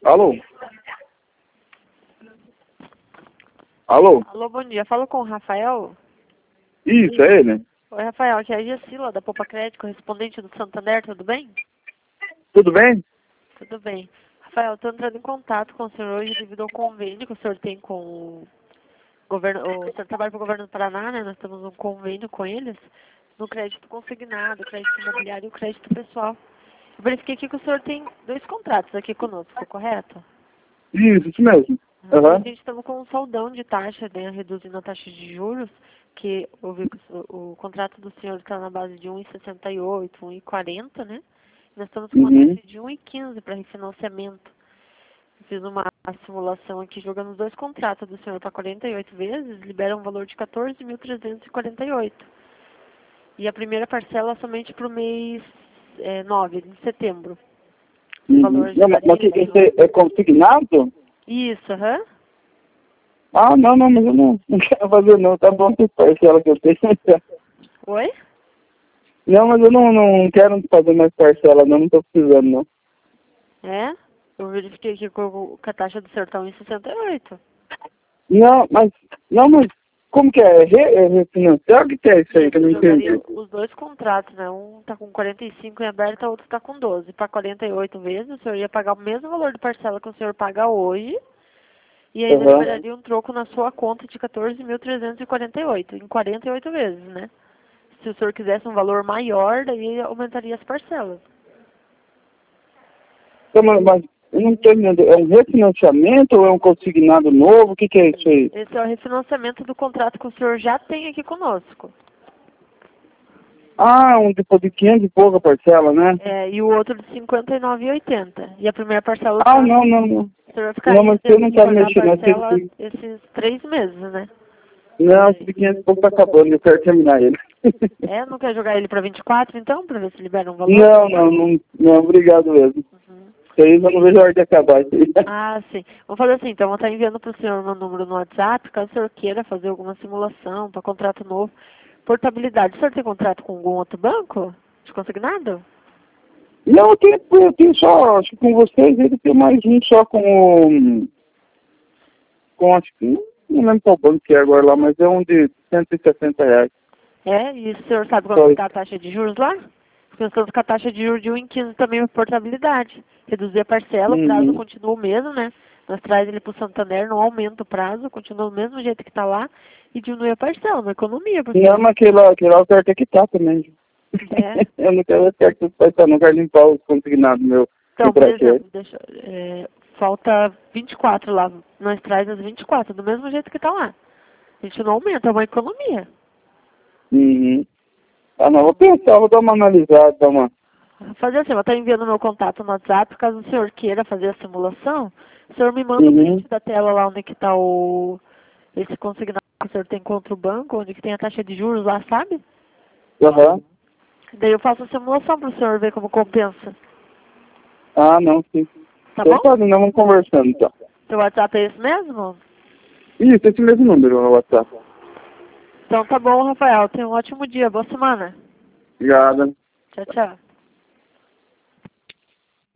Alô? Alô? Alô, bom dia. Falo com o Rafael. Isso, é ele? Oi, Rafael. Aqui é a Gessila, da Poupa Crédito, correspondente do Santander. Tudo bem? Tudo bem? Tudo bem. Rafael, estou entrando em contato com o senhor hoje devido ao convênio que o senhor tem com o governo. O senhor trabalha para o governo do Paraná, né? Nós temos um convênio com eles no crédito consignado, crédito imobiliário e o crédito pessoal. Eu verifiquei aqui que o senhor tem 2 contratos aqui conosco, correto? Isso mesmo. A Aham. gente estamos com um saldão de taxa, né, reduzindo a taxa de juros, que eu vi que o contrato do senhor está na base de 1,68, 1,40, né? Nós estamos com uma Uhum. taxa de 1,15 para refinanciamento. Eu fiz uma simulação aqui jogando os 2 contratos do senhor para 48 vezes, libera um valor de 14.348. E a primeira parcela somente para o mês 9 de setembro. O Uhum. valor Não, mas geraria... esse é consignado? Isso, aham. Ah, não, mas eu não quero fazer não. Tá bom que parcela que eu tenho. Oi? Não, mas eu não quero fazer mais parcela não tô precisando não. É? Eu verifiquei aqui que a taxa do senhor está 1,68. Não, mas como que é? É refinanciar? O que é isso aí que eu não Eu jogaria entendi? os 2 contratos, né? Um está com 45 em aberto, o outro está com 12. Para 48 vezes, o senhor ia pagar o mesmo valor de parcela que o senhor paga hoje e ainda Aham. liberaria um troco na sua conta de 14.348 em 48 vezes, né? Se o senhor quisesse um valor maior, daí aumentaria as parcelas. Então, mas eu não estou entendendo. É um refinanciamento ou é um consignado novo? O que é isso aí? Esse é o refinanciamento do contrato que o senhor já tem aqui conosco. Ah, um depois de 500 e pouca parcela, né? E o outro de 59,80. E a primeira parcela Ah, não. o senhor vai ficar Não, mas você não de tá pagar a mexendo parcela nesse... esses 3 meses, né? Não, esse de 500 e pouco tá acabando, eu quero terminar ele. Não quer jogar ele para 24 então, para ver se libera um valor? Não, obrigado mesmo. Uhum. Isso aí eu não vejo a hora de acabar isso aí. Ah, sim. Vamos fazer assim, então, eu vou estar enviando para o senhor meu número no WhatsApp, caso o senhor queira fazer alguma simulação para contrato novo. Portabilidade, o senhor tem contrato com algum outro banco de consignado? Não, eu tenho só, acho que com vocês ele tem mais um só acho que, não lembro qual banco que é agora lá, mas é um de R$ 160. E o senhor sabe Só quanto isso. está a taxa de juros lá? Porque nós estamos com a taxa de juros de 1,15 também por portabilidade. Reduzir a parcela, o prazo Uhum. continua o mesmo, né? Nós traz ele para o Santander, não aumenta o prazo, continua do mesmo jeito que está lá e diminui a parcela, uma economia. Porque, Não, mas aquele lá o certo é que tá também. é, Eu não quero certo que tá, não quero limpar os consignados meu então, por prazer. exemplo, falta 24 lá, nós traz as 24, do mesmo jeito que está lá. A gente não aumenta, é uma economia. Uhum. Ah, não, vou pensar, vou dar uma analisada, dar uma... Fazer assim, eu vou estar enviando meu contato no WhatsApp, caso o senhor queira fazer a simulação, o senhor me manda o Uhum. print da tela lá onde que está esse consignado que o senhor tem contra o banco, onde que tem a taxa de juros lá, sabe? Aham. Daí eu faço a simulação para o senhor ver como compensa. Ah, não, sim. Tá Então bom? tá, nós vamos conversando, então. Seu WhatsApp é esse mesmo? Isso, esse mesmo número no WhatsApp. Então tá bom, Rafael. Tenha um ótimo dia. Boa semana. Obrigada. Tchau, tchau.